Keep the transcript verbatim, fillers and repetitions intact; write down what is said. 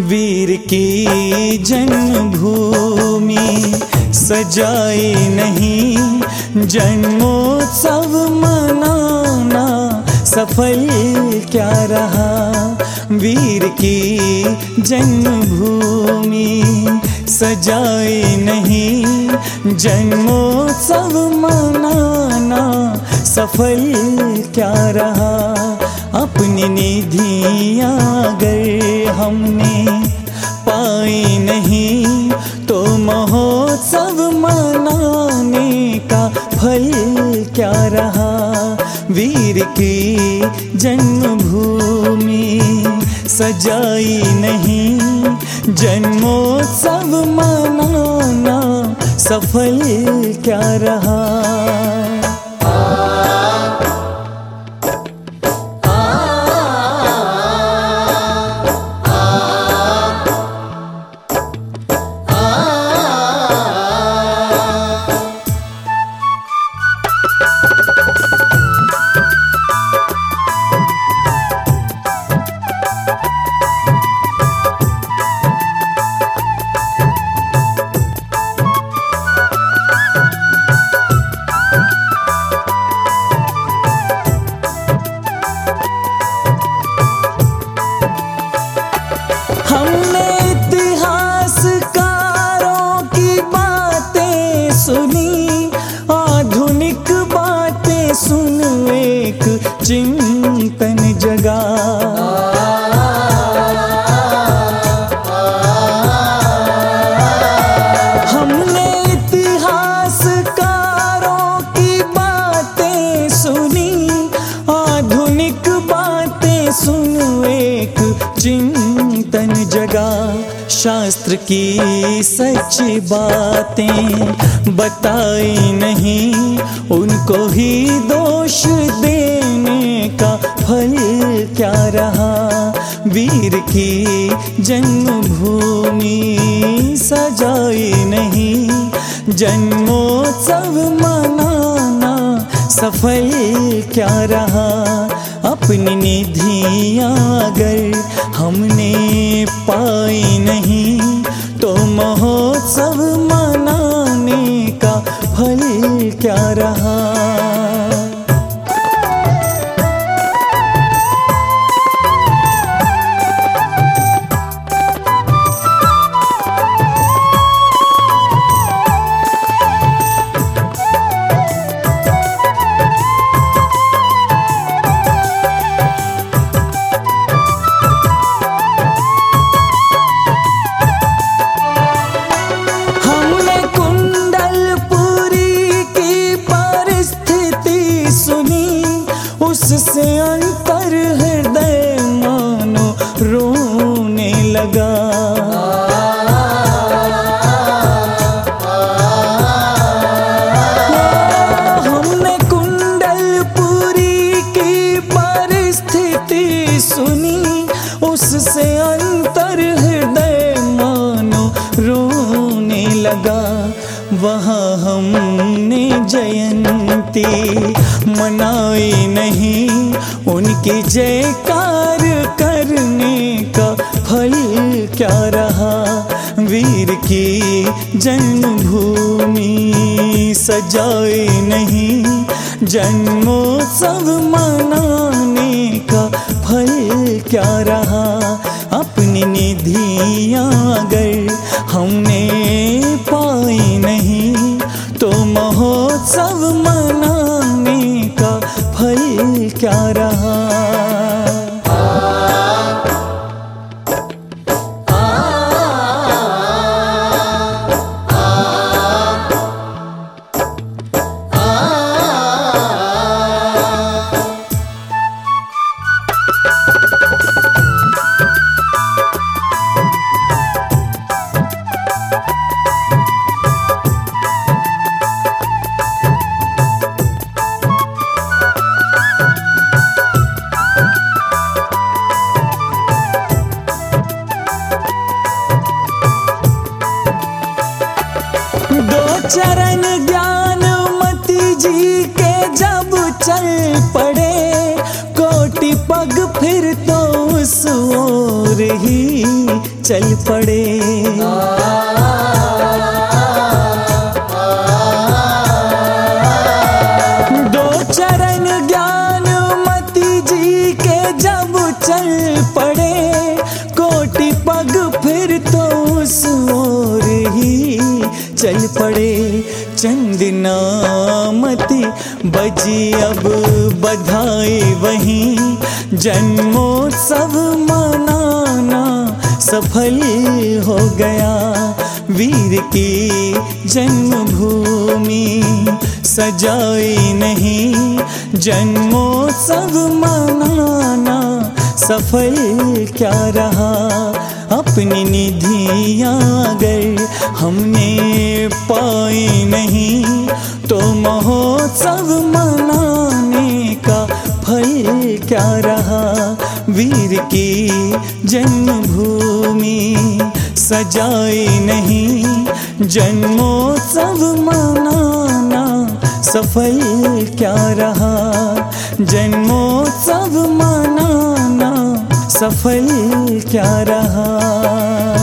वीर की जन्मभूमि सजाई नहीं, जन्मोत्सव मनाना सफल क्या रहा। वीर की जन्मभूमि सजाई नहीं, जन्मोत्सव मनाना सफल क्या रहा। अपनी निधियाँ अगर हमने पाई नहीं, तो महोत्सव मनाने का फल क्या रहा। वीर की जन्मभूमि सजाई नहीं, जन्मोत्सव मनाना सफल क्या रहा। हमने इतिहासकारों की बातें सुनी, आधुनिक बातें सुन एक चिंतन जगा। हमने इतिहासकारों की बातें सुनी, आधुनिक बातें सुन एक चिंतन जगा। शास्त्र की सच्ची बातें बताई नहीं, उनको ही दोष देने का फल क्या रहा। वीर की जन्मभूमि सजाई नहीं, जन्मोत्सव मनाना सफल क्या रहा। अपनी निधियाँ अगर हमने पाई नहीं, तो महोत्सव मनाने का फल क्या रहा। उससे अंतर हृदय मानो रोने लगा। हमने कुंडलपुरी की परिस्थिति सुनी, उससे अंतर हृदय मानो रोने लगा। वहाँ हमने जयंती मनाई नहीं, उनकी जयकार करने का फल क्या रहा। वीर की जन्मभूमि सजाई नहीं, जन्मोत्सव मनाने का फल क्या रहा। अपनी निधियाँ अगर हमने पाई नहीं, तो महोत्सव मनाने का फल क्या रहा। चरण ज्ञानमती जी के जब चल पड़े, कोटि पग फिर तो उस ओर ही चल पड़े। दो चरण ज्ञानमती जी के जब चल पड़े, कोटि पग फिर तो उस ओर ही चल पड़े। चंदनामती बजी अब बधाई वहीं, जन्मोत्सव मनाना सफल हो गया। वीर की जन्मभूमि सजाई नहीं, जन्मोत्सव मनाना सफल क्या रहा। अपनी निधियां अगर हमने पाई नहीं, तो महोत्सव मनाने का फल क्या रहा। वीर की जन्मभूमि सजाई नहीं, जन्मोत्सव मनाना सफल क्या रहा। जन्मोत्सव मनाना सफल क्या रहा।